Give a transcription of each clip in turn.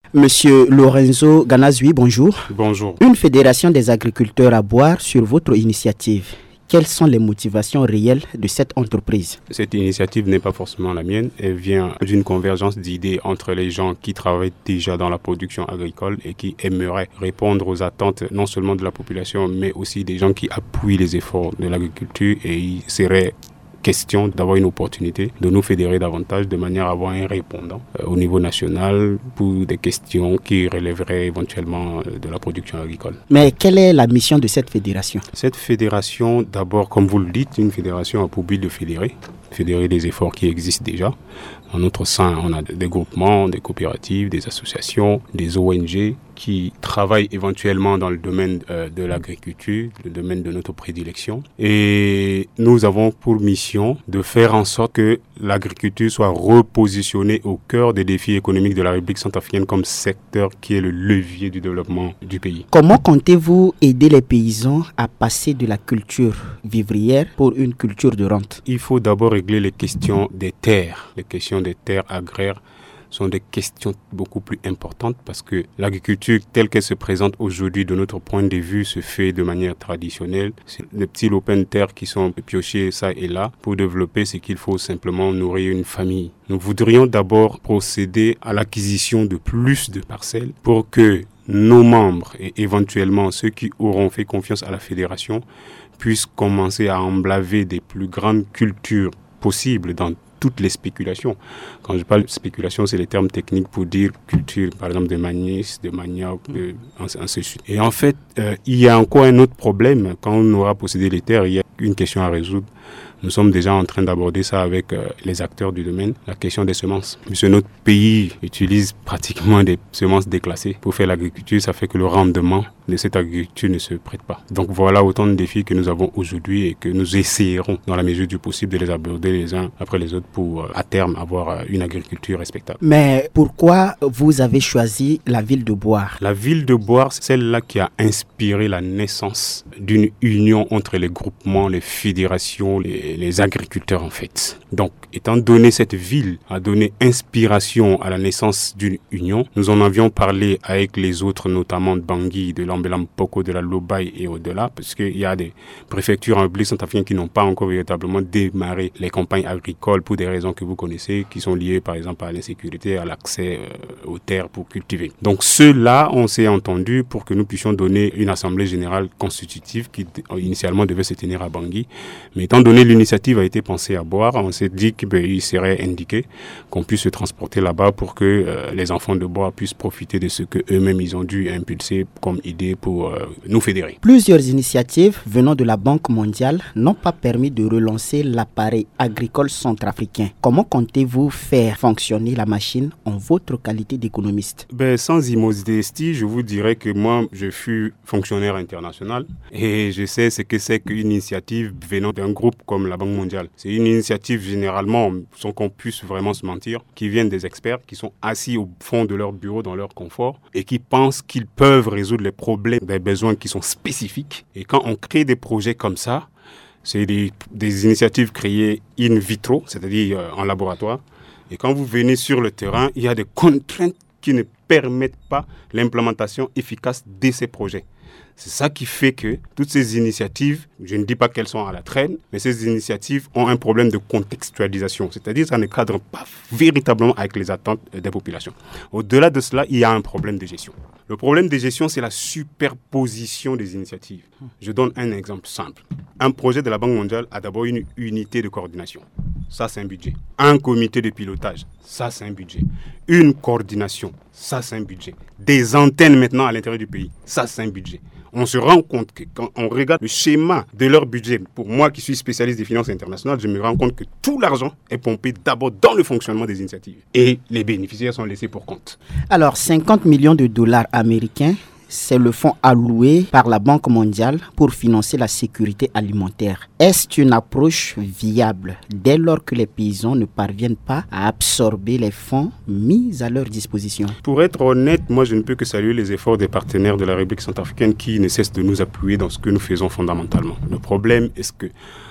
Monsieur Lorenzo Ganazui, bonjour. Bonjour. Une fédération des agriculteurs à boire sur votre initiative. Quelles sont les motivations réelles de cette entreprise? Cette initiative n'est pas forcément la mienne. Elle vient d'une convergence d'idées entre les gens qui travaillent déjà dans la production agricole et qui aimeraient répondre aux attentes non seulement de la population, mais aussi des gens qui appuient les efforts de l'agriculture. Et il serait question d'avoir une opportunité de nous fédérer davantage de manière à avoir un répondant au niveau national pour des questions qui relèveraient éventuellement de la production agricole. Mais quelle est la mission de cette fédération? Cette fédération, d'abord, comme vous le dites, une fédération a pour but de fédérer des efforts qui existent déjà. En notre sein, on a des groupements, des coopératives, des associations, des ONG qui travaillent éventuellement dans le domaine de l'agriculture, le domaine de notre prédilection. Et nous avons pour mission de faire en sorte que l'agriculture soit repositionnée au cœur des défis économiques de la République centrafricaine comme secteur qui est le levier du développement du pays. Comment comptez-vous aider les paysans à passer de la culture vivrière pour une culture de rente? Il faut d'abord régler les questions des terres. Les questions des terres agraires sont des questions beaucoup plus importantes parce que l'agriculture telle qu'elle se présente aujourd'hui de notre point de vue se fait de manière traditionnelle. C'est des petits lopins de terre qui sont piochés ça et là pour développer ce qu'il faut simplement nourrir une famille. Nous voudrions d'abord procéder à l'acquisition de plus de parcelles pour que nos membres et éventuellement ceux qui auront fait confiance à la fédération puissent commencer à emblaver des plus grandes cultures possibles dans toutes les spéculations. Quand je parle de spéculation, c'est les termes techniques pour dire culture, par exemple de maïs, de manioc, ainsi de suite. Et en fait, il y a encore un autre problème. Quand on aura possédé les terres, il y a une question à résoudre. Nous sommes déjà en train d'aborder ça avec les acteurs du domaine, la question des semences. Puisque notre pays utilise pratiquement des semences déclassées pour faire l'agriculture, ça fait que le rendement de cette agriculture ne se prête pas. Donc voilà autant de défis que nous avons aujourd'hui et que nous essayerons dans la mesure du possible de les aborder les uns après les autres pour à terme avoir une agriculture respectable. Mais pourquoi vous avez choisi la ville de Boire? La ville de Boire, c'est celle-là qui a inspiré la naissance d'une union entre les groupements, les fédérations, les agriculteurs en fait. Donc, étant donné cette ville a donné inspiration à la naissance d'une union, nous en avions parlé avec les autres, notamment de Bangui, de l'Ambelam-Poko, de la Lobaye et au-delà, parce qu'il y a des préfectures en République centrafricaine qui n'ont pas encore véritablement démarré les campagnes agricoles pour des raisons que vous connaissez, qui sont liées par exemple à l'insécurité, à l'accès aux terres pour cultiver. Donc ceux-là, on s'est entendu pour que nous puissions donner une assemblée générale constitutive qui initialement devait se tenir à Bangui. Mais étant donné l'initiative a été pensée à Boire, on s'est dit qu'il serait indiqué qu'on puisse se transporter là-bas pour que les enfants de Boire puissent profiter de ce qu'eux-mêmes ils ont dû impulser comme idée pour nous fédérer. Plusieurs initiatives venant de la Banque mondiale n'ont pas permis de relancer l'appareil agricole centrafricain. Comment comptez-vous faire fonctionner la machine en votre qualité d'économiste? Sans immodestie, je vous dirais que moi, je fus fonctionnaire international et je sais ce que c'est qu'une initiative venant d'un groupe comme la Banque mondiale. C'est une initiative généralement, sans qu'on puisse vraiment se mentir, qui viennent des experts qui sont assis au fond de leur bureau dans leur confort et qui pensent qu'ils peuvent résoudre les problèmes des besoins qui sont spécifiques. Et quand on crée des projets comme ça, c'est des initiatives créées in vitro, c'est-à-dire en laboratoire. Et quand vous venez sur le terrain, il y a des contraintes qui ne permettent pas l'implémentation efficace de ces projets. C'est ça qui fait que toutes ces initiatives, je ne dis pas qu'elles sont à la traîne, mais ces initiatives ont un problème de contextualisation, c'est-à-dire ça ne cadre pas véritablement avec les attentes des populations. Au-delà de cela, il y a un problème de gestion. Le problème de gestion, c'est la superposition des initiatives. Je donne un exemple simple. Un projet de la Banque mondiale a d'abord une unité de coordination. Ça, c'est un budget. Un comité de pilotage. Ça, c'est un budget. Une coordination. Ça, c'est un budget. Des antennes maintenant à l'intérieur du pays. Ça, c'est un budget. On se rend compte que quand on regarde le schéma de leur budget, pour moi qui suis spécialiste des finances internationales, je me rends compte que tout l'argent est pompé d'abord dans le fonctionnement des initiatives. Et les bénéficiaires sont laissés pour compte. Alors, 50 millions de dollars américains, c'est le fonds alloué par la Banque mondiale pour financer la sécurité alimentaire. Est-ce une approche viable dès lors que les paysans ne parviennent pas à absorber les fonds mis à leur disposition? Pour être honnête, moi je ne peux que saluer les efforts des partenaires de la République centrafricaine qui ne cessent de nous appuyer dans ce que nous faisons fondamentalement. Le problème est que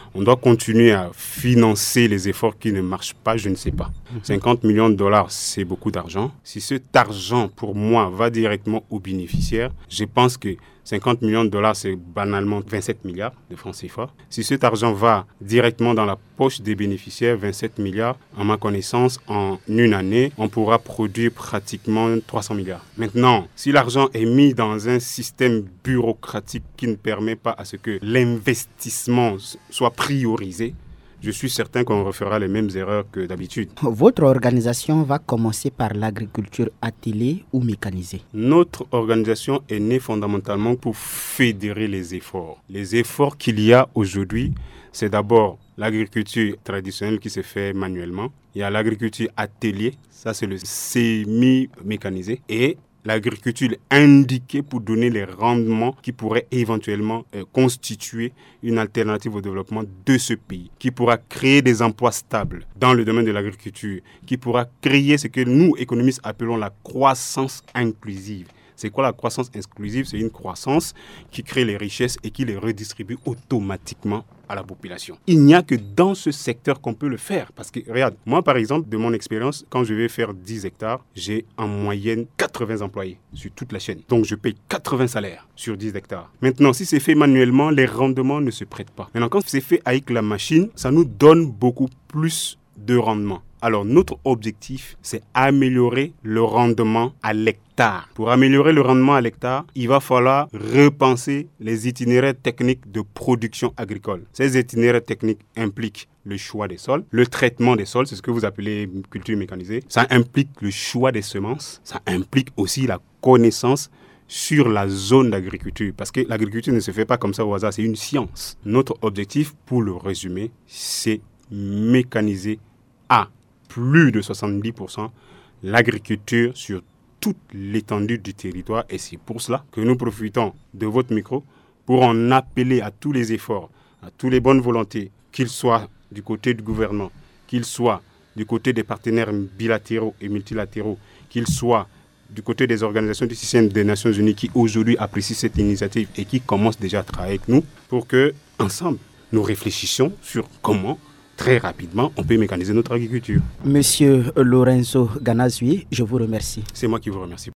on doit continuer à financer les efforts qui ne marchent pas, je ne sais pas. 50 millions de dollars, c'est beaucoup d'argent. Si cet argent, pour moi, va directement aux bénéficiaires, je pense que 50 millions de dollars, c'est banalement 27 milliards de francs CFA. Si cet argent va directement dans la poche des bénéficiaires, 27 milliards, à ma connaissance, en une année, on pourra produire pratiquement 300 milliards. Maintenant, si l'argent est mis dans un système bureaucratique qui ne permet pas à ce que l'investissement soit priorisé, je suis certain qu'on refera les mêmes erreurs que d'habitude. Votre organisation va commencer par l'agriculture attelée ou mécanisée? Notre organisation est née fondamentalement pour fédérer les efforts. Les efforts qu'il y a aujourd'hui, c'est d'abord l'agriculture traditionnelle qui se fait manuellement. Il y a l'agriculture atelier, ça c'est le semi-mécanisé. Et l'agriculture indiquée pour donner les rendements qui pourraient éventuellement constituer une alternative au développement de ce pays, qui pourra créer des emplois stables dans le domaine de l'agriculture, qui pourra créer ce que nous, économistes, appelons la croissance inclusive. C'est quoi la croissance inclusive? C'est une croissance qui crée les richesses et qui les redistribue automatiquement à la population. Il n'y a que dans ce secteur qu'on peut le faire. Parce que, regarde, moi par exemple, de mon expérience, quand je vais faire 10 hectares, j'ai en moyenne 80 employés sur toute la chaîne. Donc je paye 80 salaires sur 10 hectares. Maintenant, si c'est fait manuellement, les rendements ne se prêtent pas. Maintenant, quand c'est fait avec la machine, ça nous donne beaucoup plus de rendement. Alors, notre objectif, c'est améliorer le rendement à l'hectare. Pour améliorer le rendement à l'hectare, il va falloir repenser les itinéraires techniques de production agricole. Ces itinéraires techniques impliquent le choix des sols, le traitement des sols, c'est ce que vous appelez culture mécanisée. Ça implique le choix des semences. Ça implique aussi la connaissance sur la zone d'agriculture. Parce que l'agriculture ne se fait pas comme ça au hasard, c'est une science. Notre objectif, pour le résumer, c'est mécaniser à plus de 70% l'agriculture sur toute l'étendue du territoire. Et c'est pour cela que nous profitons de votre micro pour en appeler à tous les efforts, à toutes les bonnes volontés, qu'ils soient du côté du gouvernement, qu'ils soient du côté des partenaires bilatéraux et multilatéraux, qu'ils soient du côté des organisations du système des Nations Unies qui aujourd'hui apprécient cette initiative et qui commencent déjà à travailler avec nous pour que, ensemble, nous réfléchissions sur comment très rapidement, on peut mécaniser notre agriculture. Monsieur Lorenzo Ganazui, je vous remercie. C'est moi qui vous remercie.